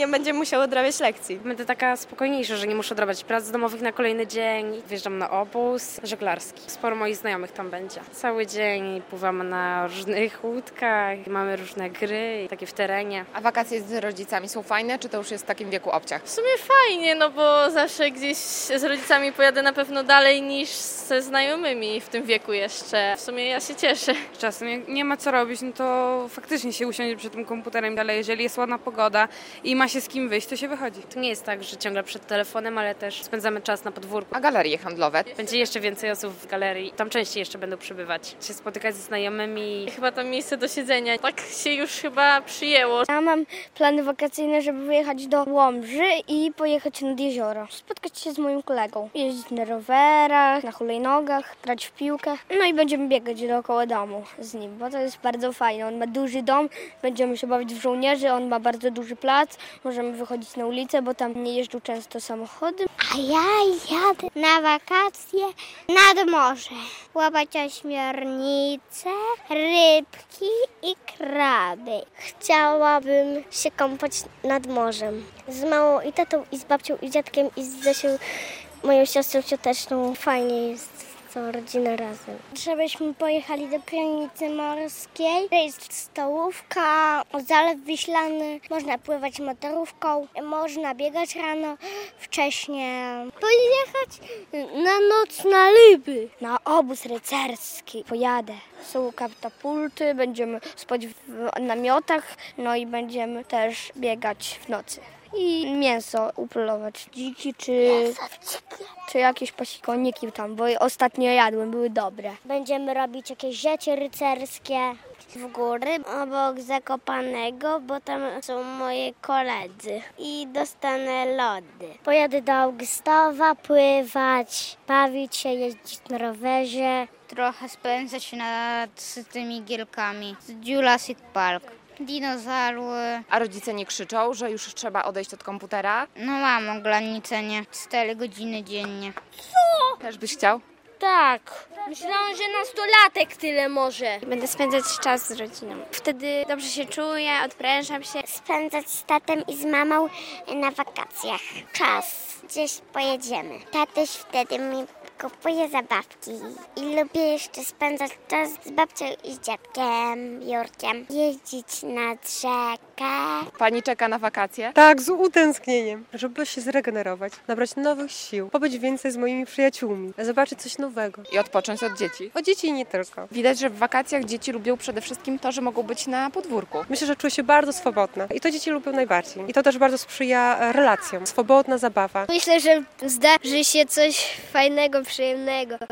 nie będzie musiał odrabiać lekcji. Będę taka spokojniejsza, że nie muszę odrabiać prac domowych na kolejny dzień. Wjeżdżam na obóz żeglarski. Sporo moich znajomych tam będzie. Cały dzień pływamy na różnych łódkach, mamy różne gry, takie w terenie. A wakacje z rodzicami są fajne, czy to już jest w takim wieku obciach? W sumie fajnie, no bo zawsze gdzieś z rodzicami pojadę na pewno dalej niż ze znajomymi w tym wieku jeszcze. W sumie ja się cieszę. Czasem jak nie ma co robić, no to faktycznie się usiądzie przed tym komputerem, ale jeżeli jest ładna pogoda i ma się z kim wyjść, to się wychodzi. To nie jest tak, że ciągle przed telefonem, ale też spędzamy czas na podwórku. A galerie handlowe? Będzie jeszcze więcej osób w galerii. Tam częściej jeszcze będą przybywać. Się spotykać ze znajomymi. Chyba tam miejsce do siedzenia. Tak się już chyba przyjęło. Ja mam plany wakacyjne, żeby wyjechać do Łomży i pojechać nad jezioro. Spotkać się z moim kolegą. Jeździć na rowerach, na hulajnogach, grać w piłkę. No i będziemy biegać dookoła domu z nim, bo to jest bardzo fajne. On ma duży dom, będziemy się bawić w żołnierzy, on ma bardzo duży plac. Możemy wychodzić na ulicę, bo tam nie jeżdżą często samochody. A ja jadę na wakacje nad morze. Łapać ośmiornice, rybki i kraby. Chciałabym się kąpać nad morzem. Z mamą i tatą, i z babcią, i dziadkiem, i z Zosią, moją siostrą cioteczną. Fajnie jest cała rodzina razem. Żebyśmy pojechali do Krynicy Morskiej. Jest stołówka, Zalew Wiślany. Można pływać motorówką, można biegać rano wcześnie. Pojechać na noc na Liby. Na obóz rycerski pojadę. Są katapulty, będziemy spać w namiotach, no i będziemy też biegać w nocy. I mięso upolować, dziki czy jakieś pasikoniki tam, bo ostatnio jadłem, były dobre. Będziemy robić jakieś rzeczy rycerskie w góry, obok Zakopanego, bo tam są moi koledzy i dostanę lody. Pojadę do Augustowa pływać, bawić się, jeździć na rowerze. Trochę spędzać nad tymi gierkami z Jurassic Park. Dinozaury. A rodzice nie krzyczą, że już trzeba odejść od komputera? No mam ograniczenie 4 godziny dziennie. Też byś chciał? Tak, myślałam, że nastolatek tyle może. Będę spędzać czas z rodziną. Wtedy dobrze się czuję, odprężam się. Spędzać z tatem i z mamą na wakacjach. Czas. Gdzieś pojedziemy. Tatuś wtedy mi kupuje zabawki i lubię jeszcze spędzać czas z babcią i z dziadkiem Jurkiem. Jeździć nad rzekę. Pani czeka na wakacje? Tak, z utęsknieniem, żeby się zregenerować, nabrać nowych sił, pobyć więcej z moimi przyjaciółmi, zobaczyć coś nowego. I odpocząć od dzieci? O dzieci nie tylko. Widać, że w wakacjach dzieci lubią przede wszystkim to, że mogą być na podwórku. Myślę, że czuję się bardzo swobodna i to dzieci lubią najbardziej. I to też bardzo sprzyja relacjom. Swobodna zabawa. Myślę, że zdarzy się coś fajnego, przyjemnego.